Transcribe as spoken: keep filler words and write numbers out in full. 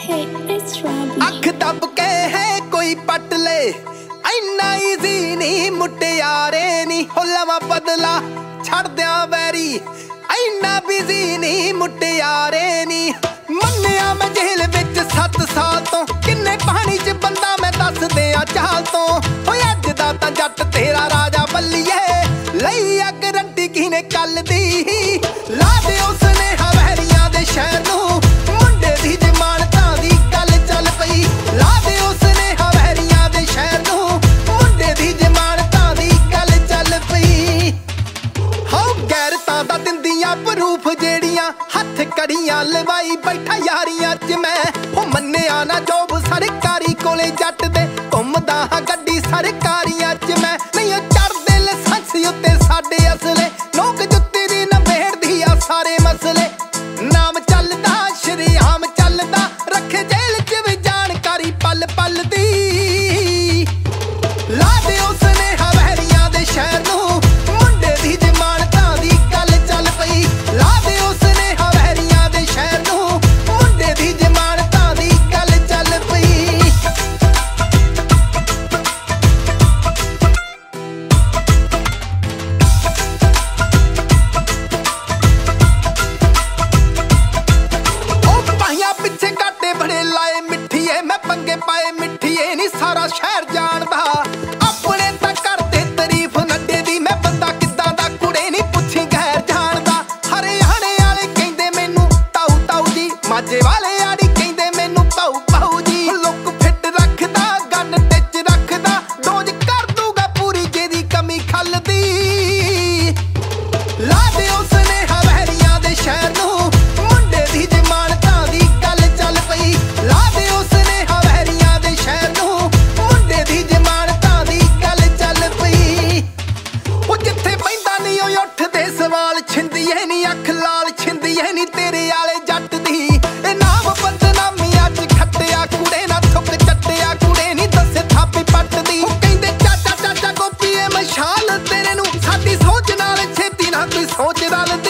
Hey, it's Robbie. अख दब के है कोई पट ले इन्ना ईजी नहीं मुटियारे नी हो लवा बदला छड़ दिया वैरी इन्ना बिजी नहीं मुटियारे नी मन्निया मैं जेल विच सत्त साल तो किन्ने पानी च बंदा मैं दस दिया चाल तो हो अज दा तां जट तेरा राजा बल्लिए लई आ गारंटी किने कल दी ला दे उसने हवैरियां दे शहर नूं मुंडे दी जमानतां दी गल चल पई ला दे उसने हवैरियां दे शहर नूं मुंडे दी जमानतां दी गल चल पई हो गैरतां दा दिंदियां प्रूफ जेड़ियां हथ कड़ियां लवाई बैठा यारियां च मैं हो मन्निया ना जॉब सरकारी कोले जट दे घुमदा हां गड्डी सरकारियां च मैं नहीं चढ़दे लाइसेंस उत्ते साडे असले लोक जुत्ती दी नबेड़दी आ सारे मसले नाम चलदा शरीआम चलदा रखे जेल च भी जानकारी पल पल दी ला दे उसने हवैरियां दे शहर नूं मुंडे दी जमानतां दी गल चल पई ला दे उसने हवैरियां दे शहर नूं मुंडे दी जमानतां दी गल चल पई पिछे घाटे बड़े लाए मिठिए मैं पंगे पाए मिठिए नी सारा शहर जानदा अपने तां करदे तारीफ नड्डे दी मैं बंदा किद्दां दा कुड़े नी पुछी गैर जानदा हरियाणे वाले कहंदे मैनू ताऊ ताऊ जी माझे वाले आड़ी कहंदे मैनू पाऊ पाऊ जी लुक फिट रखदा गन टिच रखदा डोज कर दूगा पूरी जेदी कमी खलदी ला दे उसने हवैरियां दे शहर नूं मुंडे दी जमानतां दी गल चल पई ला दे उसने हवैरियां दे शहर नूं मुंडे दी जमानतां दी गल चल पई ओ जिथे पैंदा नी ओ उठदे सवाल छिंदिए नी अख लाल छिंदिए नी तेरे आले जट दी ए नाम बदनामी अज खट्टिया कुड़े ना थुक चट्टिया कुड़े नी दसे थापी पट दी ओ कहंदे चाचा चाचा गोपीए मशाल तेरे नूं साडी सोच नाल छेती ना कोई सोच रल